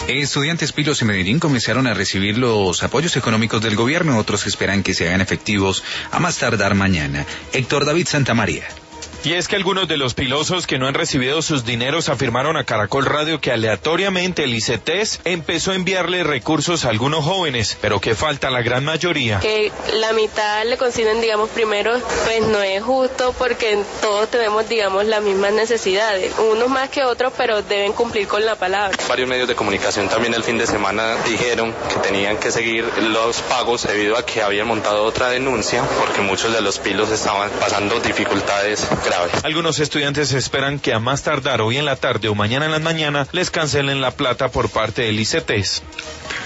Estudiantes Pilos en Medellín comenzaron a recibir los apoyos económicos del gobierno, otros esperan que se hagan efectivos a más tardar mañana. Héctor David Santamaría. Y es que algunos de los pilosos que no han recibido sus dineros afirmaron a Caracol Radio que aleatoriamente el ICETEX empezó a enviarle recursos a algunos jóvenes, pero que falta la gran mayoría. Que la mitad le consiguen, digamos, primero, pues no es justo porque todos tenemos, digamos, las mismas necesidades, unos más que otros, pero deben cumplir con la palabra. Varios medios de comunicación también el fin de semana dijeron que tenían que seguir los pagos debido a que habían montado otra denuncia porque muchos de los pilos estaban pasando dificultades graves. Algunos estudiantes esperan que a más tardar hoy en la tarde o mañana en la mañana les cancelen la plata por parte del ICETEX.